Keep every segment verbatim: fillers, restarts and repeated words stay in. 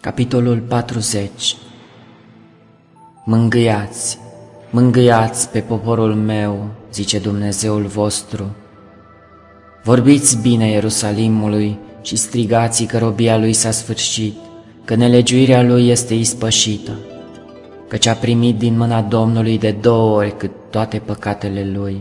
Capitolul patruzeci. Mângâiați, mângâiați pe poporul meu, zice Dumnezeul vostru. Vorbiți bine Ierusalimului și strigați că robia lui s-a sfârșit, că nelegiuirea lui este ispășită, căci a primit din mâna Domnului de două ori cât toate păcatele lui.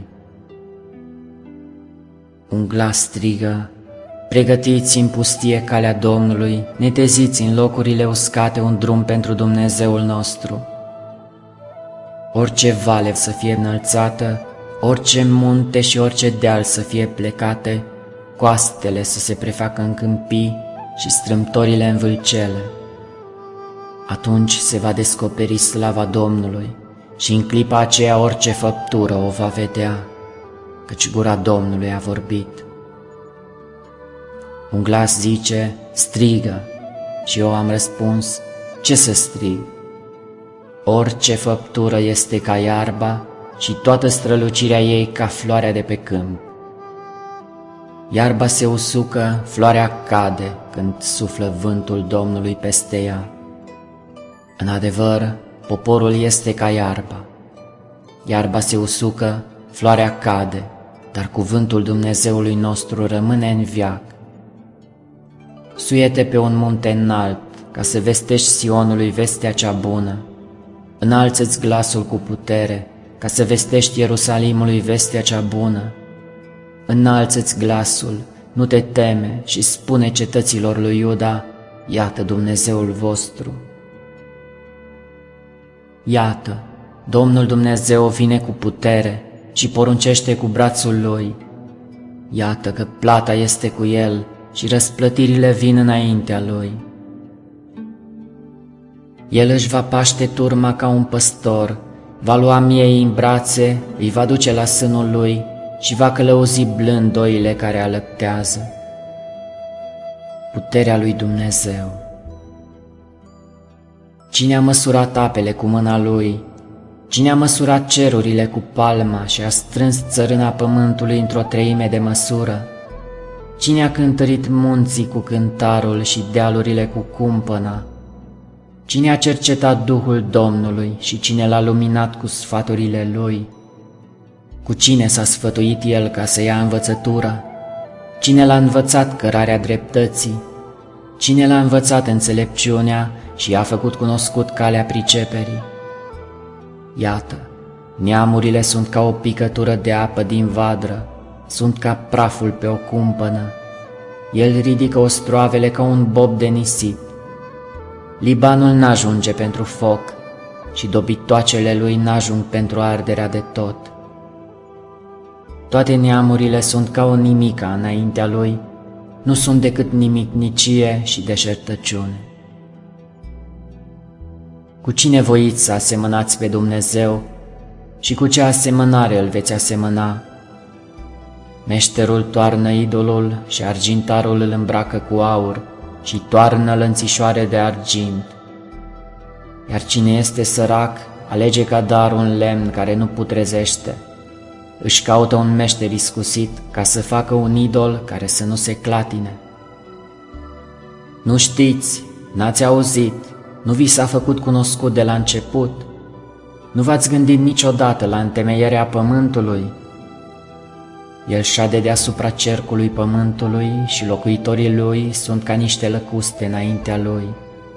Un glas strigă: pregătiți în pustie calea Domnului, neteziți în locurile uscate un drum pentru Dumnezeul nostru. Orice vale să fie înălțată, orice munte și orice deal să fie plecate, coastele să se prefacă în câmpii și strâmtorile în vâlcele. Atunci se va descoperi slava Domnului și în clipa aceea orice făptură o va vedea, căci gura Domnului a vorbit. Un glas zice: strigă, și eu am răspuns: ce să strig? Orice făptură este ca iarba și toată strălucirea ei ca floarea de pe câmp. Iarba se usucă, floarea cade când suflă vântul Domnului peste ea. În adevăr, poporul este ca iarba. Iarba se usucă, floarea cade, dar cuvântul Dumnezeului nostru rămâne în veac. Suie-te pe un munte înalt, ca să vestești Sionului vestea cea bună. Înalță-ți glasul cu putere, ca să vestești Ierusalimului vestea cea bună. Înalță-ți glasul, nu te teme, și spune cetăților lui Iuda: iată Dumnezeul vostru. Iată, Domnul Dumnezeu vine cu putere și poruncește cu brațul lui. Iată că plata este cu el și răsplătirile vin înaintea lui. El își va paște turma ca un păstor, va lua miei în brațe, îi va duce la sânul lui și va călăuzi blând oile care alăptează. Puterea lui Dumnezeu. Cine a măsurat apele cu mâna lui? Cine a măsurat cerurile cu palma și a strâns țărâna pământului într-o treime de măsură? Cine a cântărit munții cu cântarul și dealurile cu cumpăna? Cine a cercetat Duhul Domnului și cine l-a luminat cu sfaturile lui? Cu cine s-a sfătuit el ca să ia învățătura? Cine l-a învățat cărarea dreptății? Cine l-a învățat înțelepciunea și a făcut cunoscut calea priceperii? Iată, neamurile sunt ca o picătură de apă din vadră, sunt ca praful pe o cumpănă. El ridică ostroavele ca un bob de nisip. Libanul n-ajunge pentru foc și dobitoacele lui n-ajung pentru arderea de tot. Toate neamurile sunt ca o nimica înaintea lui, nu sunt decât nimicnicie și deșertăciune. Cu cine voiți să asemănați pe Dumnezeu și cu ce asemănare îl veți asemăna? Meșterul toarnă idolul și argintarul îl îmbracă cu aur și toarnă lănțișoare de argint. Iar cine este sărac alege ca dar un lemn care nu putrezește. Își caută un meșter iscusit ca să facă un idol care să nu se clatine. Nu știți, n-ați auzit, nu vi s-a făcut cunoscut de la început? Nu v-ați gândit niciodată la întemeierea pământului? El șade deasupra cercului pământului și locuitorii lui sunt ca niște lăcuste înaintea lui.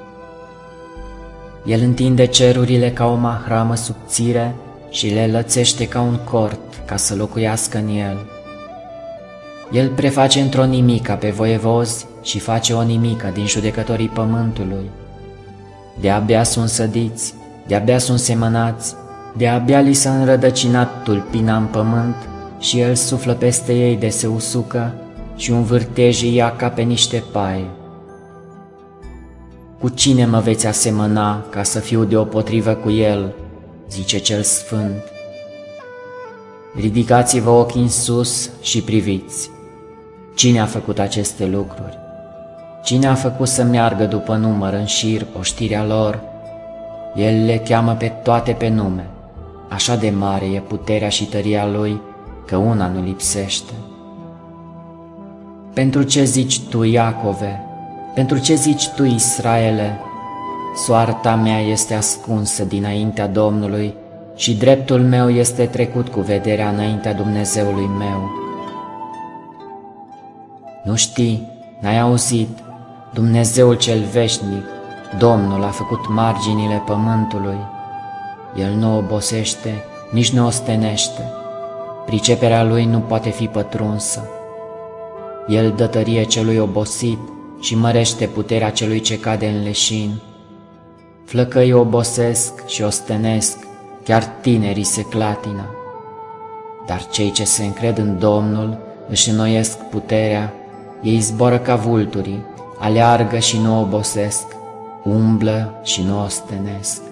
El întinde cerurile ca o mahramă subțire și le lățește ca un cort ca să locuiască în el. El preface într-o nimica pe voievozi și face o nimică din judecătorii pământului. De-abia sunt sădiți, de-abia sunt semănați, de-abia li s-a înrădăcinat tulpina în pământ și el suflă peste ei de se usucă și un vârtej îi ia ca pe niște paie. Cu cine mă veți asemăna ca să fiu deopotrivă cu el, zice cel sfânt. Ridicați-vă ochii în sus și priviți. Cine a făcut aceste lucruri? Cine a făcut să meargă după număr în șir oștirea lor? El le cheamă pe toate pe nume. Așa de mare e puterea și tăria lui, că una nu lipsește. Pentru ce zici tu, Iacove? Pentru ce zici tu, Israele? soarta mea este ascunsă dinaintea Domnului și dreptul meu este trecut cu vederea înaintea Dumnezeului meu. Nu știi, n-ai auzit, Dumnezeul cel veșnic, Domnul a făcut marginile pământului. El nu obosește, nici nu ostenește, priceperea lui nu poate fi pătrunsă. El dă tărie celui obosit și mărește puterea celui ce cade în leșin. Flăcăii obosesc și ostenesc, chiar tinerii se clatină. Dar cei ce se încred în Domnul își înnoiesc puterea, ei zboară ca vulturii, aleargă și nu obosesc, umblă și nu ostenesc.